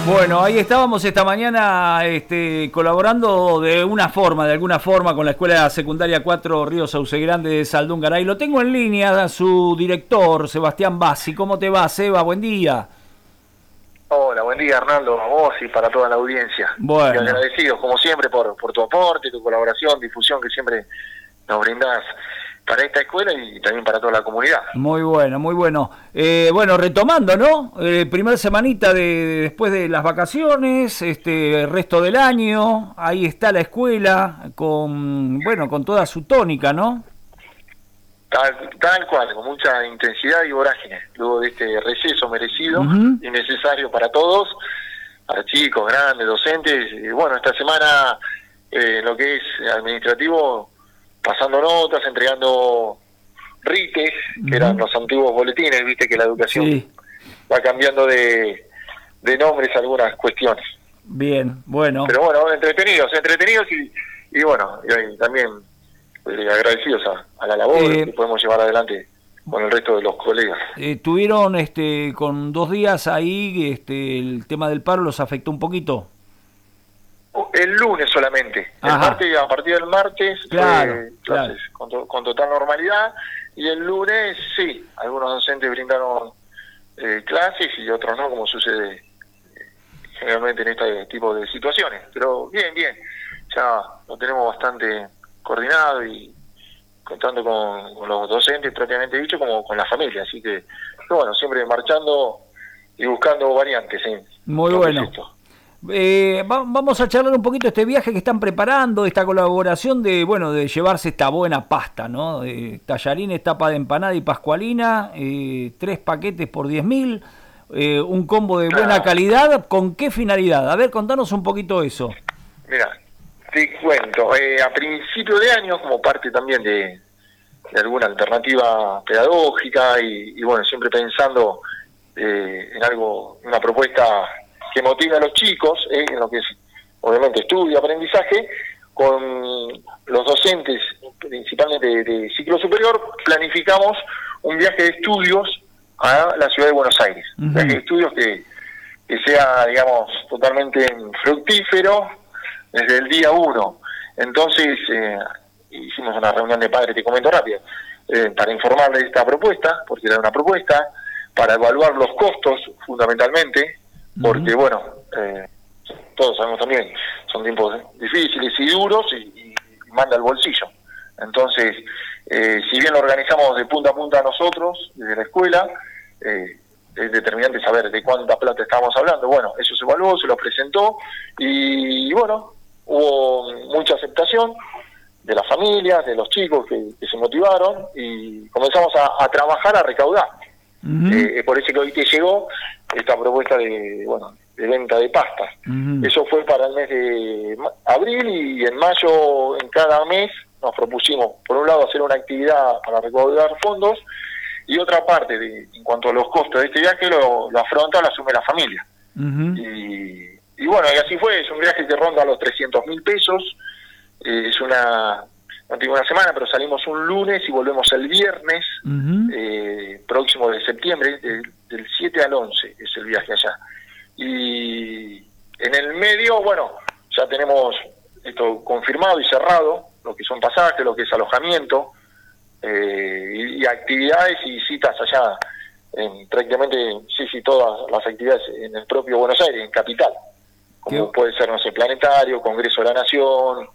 Bueno, ahí estábamos esta mañana colaborando de alguna forma con la Escuela Secundaria 4 Río Sauce Grande de Saldúngara. Y lo tengo en línea a su director, Sebastián Bassi. ¿Cómo te va, Seba? Buen día. Hola, buen día, Arnaldo, a vos y para toda la audiencia. Bueno. Y agradecidos, como siempre, por tu aporte, tu colaboración, difusión que siempre nos brindás para esta escuela y también para toda la comunidad. Muy bueno, muy bueno. Bueno, retomando, ¿no? Primer semanita después de las vacaciones, el resto del año, ahí está la escuela con toda su tónica, ¿no? Tal cual, con mucha intensidad y vorágine, luego de este receso merecido y necesario para todos, para chicos, grandes, docentes. Y bueno, esta semana, lo que es administrativo, pasando notas, entregando RITES, que eran los antiguos boletines, viste que la educación va cambiando de nombres algunas cuestiones. Bien, bueno. Pero bueno, entretenidos y bueno, y también agradecidos a la labor que podemos llevar adelante con el resto de los colegas. ¿Tuvieron con 2 días ahí el tema del paro los afectó un poquito? El lunes solamente. El martes, a partir del martes, clases con total normalidad, y el lunes sí, algunos docentes brindaron clases y otros no, como sucede generalmente en este tipo de situaciones. Pero bien, ya lo tenemos bastante coordinado y contando con los docentes propiamente dicho, como con la familia, así que bueno, siempre marchando y buscando variantes. Muy bueno. Vamos a charlar un poquito de este viaje que están preparando, esta colaboración de llevarse esta buena pasta, ¿no? Tallarines, tapa de empanada y pascualina, 3 paquetes por 10.000, un combo de buena calidad. ¿Con qué finalidad? A ver, contanos un poquito eso. Mira, te cuento, a principio de año, como parte también de alguna alternativa pedagógica y bueno, siempre pensando en algo, una propuesta que motive a los chicos, en lo que es obviamente estudio y aprendizaje, con los docentes principalmente de ciclo superior, planificamos un viaje de estudios a la ciudad de Buenos Aires. Un viaje de estudios que sea, digamos, totalmente fructífero desde el día 1. Entonces, hicimos una reunión de padres, te comento rápido, para informarles de esta propuesta, porque era una propuesta, para evaluar los costos, fundamentalmente, porque bueno, todos sabemos también, son tiempos difíciles y duros y manda el bolsillo. Entonces, si bien lo organizamos de punta a punta nosotros, desde la escuela, es determinante saber de cuánta plata estábamos hablando. Bueno, eso se evaluó, se lo presentó y bueno, hubo mucha aceptación de las familias, de los chicos que se motivaron y comenzamos a trabajar, a recaudar. Por eso que hoy te llegó esta propuesta de venta de pastas. Eso fue para el mes de abril y en mayo, en cada mes, nos propusimos, por un lado, hacer una actividad para recaudar fondos y otra parte, en cuanto a los costos de este viaje, lo afronta, lo asume la familia. Y bueno, y así fue, es un viaje que ronda los 300.000 pesos, es no tengo una semana, pero salimos un lunes y volvemos el viernes próximo de septiembre, del 7 al 11 es el viaje allá. Y en el medio, bueno, ya tenemos esto confirmado y cerrado, lo que son pasajes, lo que es alojamiento, y actividades y citas allá, prácticamente, todas las actividades en el propio Buenos Aires, en Capital, como puede ser, no sé, Planetario, Congreso de la Nación,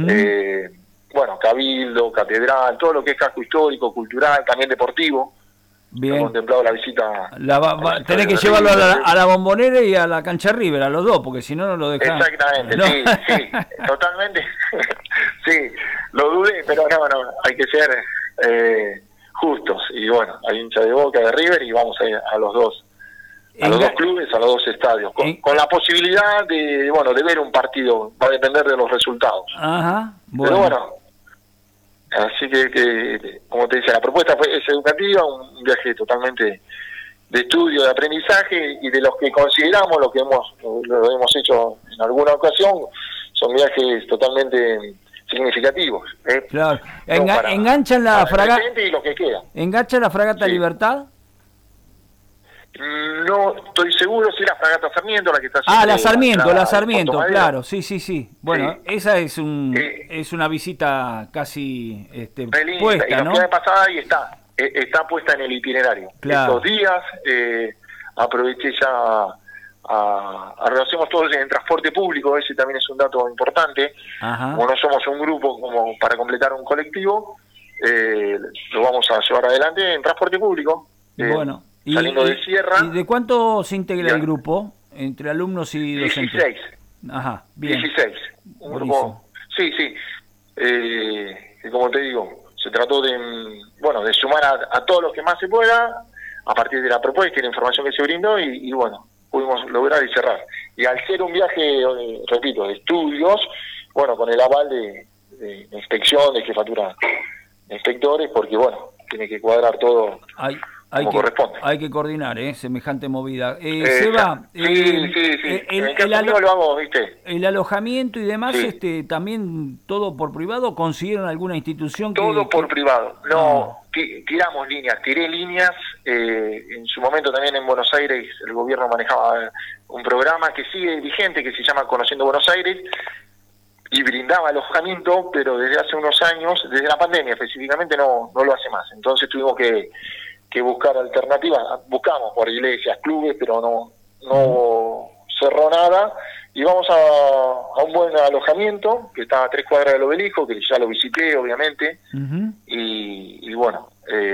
Cabildo, Catedral, todo lo que es casco histórico, cultural, también deportivo. Bien. He contemplado la visita. Tenés que llevarlo a la Bombonera y a la cancha River, a los dos, porque si no, no lo dejás. Exactamente, ¿no? sí, totalmente. Sí, lo dudé, pero no, hay que ser justos. Y bueno, hay hincha de Boca, de River, y vamos a ir a los dos. A los dos clubes, a los dos estadios, con la posibilidad de ver un partido. Va a depender de los resultados. Ajá, bueno. Pero bueno, así que como te decía, la propuesta es educativa, un viaje totalmente de estudio, de aprendizaje, y de los que consideramos, lo hemos hecho en alguna ocasión, son viajes totalmente significativos. Claro. ¿Enganchan la fragata? Y lo que queda. ¿Enganchan la fragata Libertad? No estoy seguro si la Fragata Sarmiento, la que está Ah, siempre la en Sarmiento, Puerto Madero. claro, sí. Bueno, Sí. esa es Eh, es una visita casi Re linda, y puesta, la fui ¿no? de pasada y está puesta en el itinerario. Claro. Estos días aproveché ya hacemos todos en transporte público, ese también es un dato importante. Ajá. Como no somos un grupo como para completar un colectivo, lo vamos a llevar adelante en transporte público, Bueno, saliendo de Sierra. ¿y de cuánto se integra Ya. el grupo entre alumnos y docentes? 16. Ajá, bien. 16. Un Buenísimo. grupo, sí. Que como te digo, se trató de sumar a todos los que más se pueda, a partir de la propuesta y la información que se brindó, y bueno, pudimos lograr y cerrar. Y al ser un viaje, repito, de estudios, bueno, con el aval de inspección, de jefatura de inspectores, porque bueno, tiene que cuadrar todo como corresponde. Hay que coordinar, semejante movida. Seba, Sí. En el caso mío lo hago, ¿viste? el alojamiento y demás, Sí. también todo por privado, ¿consiguieron alguna institución Todo por privado. No, Ah. tiré líneas. En su momento también en Buenos Aires el gobierno manejaba un programa que sigue vigente, que se llama Conociendo Buenos Aires, y brindaba alojamiento, pero desde hace unos años, desde la pandemia específicamente, no lo hace más. Entonces tuvimos que buscar alternativas. Buscamos por iglesias, clubes, pero no cerró nada. Y vamos a un buen alojamiento que está a 3 cuadras del Obelisco, que ya lo visité, obviamente. Uh-huh. Y bueno,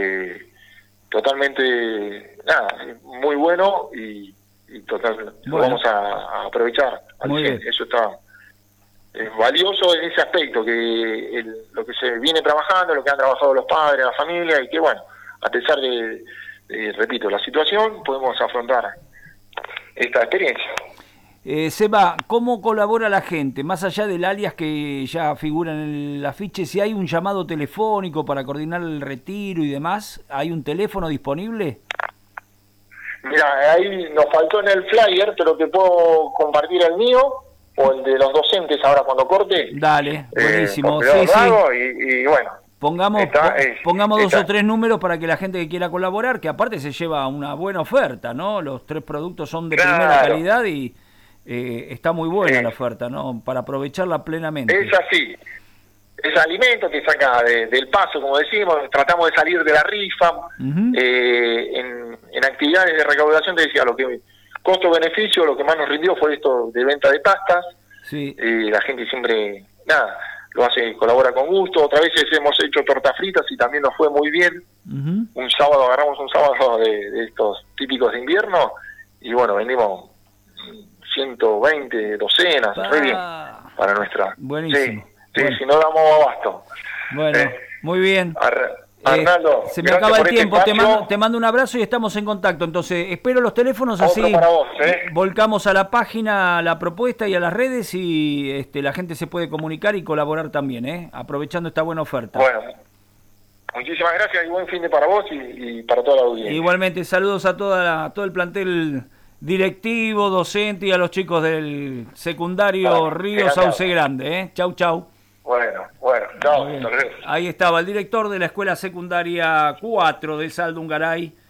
totalmente, muy bueno y total, lo vamos a aprovechar al Muy 100. bien. Eso está valioso en ese aspecto, que lo que se viene trabajando, lo que han trabajado los padres, la familia, y que bueno, a pesar de repito, la situación, podemos afrontar esta experiencia. Seba, ¿cómo colabora la gente? Más allá del alias que ya figura en el afiche, si hay un llamado telefónico para coordinar el retiro y demás, ¿hay un teléfono disponible? Mira, ahí nos faltó en el flyer, pero te puedo compartir el mío o el de los docentes ahora cuando corte. Dale, buenísimo. Sí. Y bueno. Pongamos dos o tres números para que la gente que quiera colaborar, que aparte se lleva una buena oferta, ¿no? Los 3 productos son de primera calidad y está muy buena la oferta, ¿no? Para aprovecharla plenamente. Es así. Es alimento que saca del paso, como decimos. Tratamos de salir de la rifa. Uh-huh. En actividades de recaudación, te decía, lo que costo-beneficio, lo que más nos rindió fue esto de venta de pastas. Sí. La gente siempre, lo hace, colabora con gusto. Otras veces hemos hecho tortas fritas y también nos fue muy bien. Uh-huh. Agarramos un sábado de estos típicos de invierno y bueno, vendimos 120 docenas, re bien, para nuestra. Buenísimo. Sí, bueno. Si no damos abasto. Bueno, muy bien. Arnaldo, se me acaba el tiempo, este te mando un abrazo y estamos en contacto. Entonces, espero los teléfonos, así para vos, volcamos a la página la propuesta y a las redes y la gente se puede comunicar y colaborar también, aprovechando esta buena oferta. Bueno, muchísimas gracias y buen fin de para vos y para toda la audiencia. Igualmente, saludos a todo el plantel directivo, docente y a los chicos del secundario Río Sauce Grande. Chau. Bueno, chao. Ahí estaba el director de la Escuela Secundaria 4 de Saldungaray,